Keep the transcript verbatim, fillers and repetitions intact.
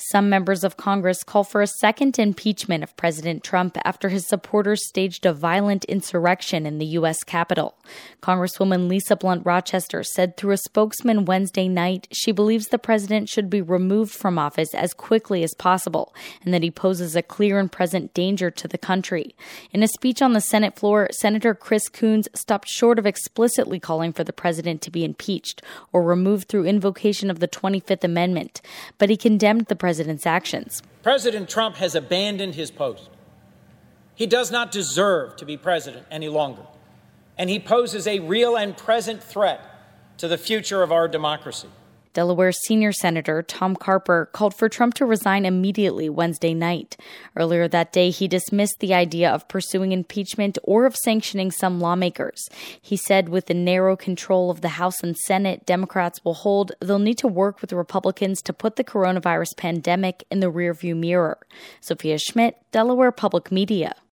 Some members of Congress call for a second impeachment of President Trump after his supporters staged a violent insurrection in the U S Capitol. Congresswoman Lisa Blunt Rochester said through a spokesman Wednesday night she believes the president should be removed from office as quickly as possible and that he poses a clear and present danger to the country. In a speech on the Senate floor, Senator Chris Coons stopped short of explicitly calling for the president to be impeached or removed through invocation of the twenty-fifth Amendment, but he condemned the president's actions. President Trump has abandoned his post. He does not deserve to be president any longer, and he poses a real and present threat to the future of our democracy. Delaware senior Senator Tom Carper called for Trump to resign immediately Wednesday night. Earlier that day, he dismissed the idea of pursuing impeachment or of sanctioning some lawmakers. He said with the narrow control of the House and Senate Democrats will hold, they'll need to work with Republicans to put the coronavirus pandemic in the rearview mirror. Sophia Schmidt, Delaware Public Media.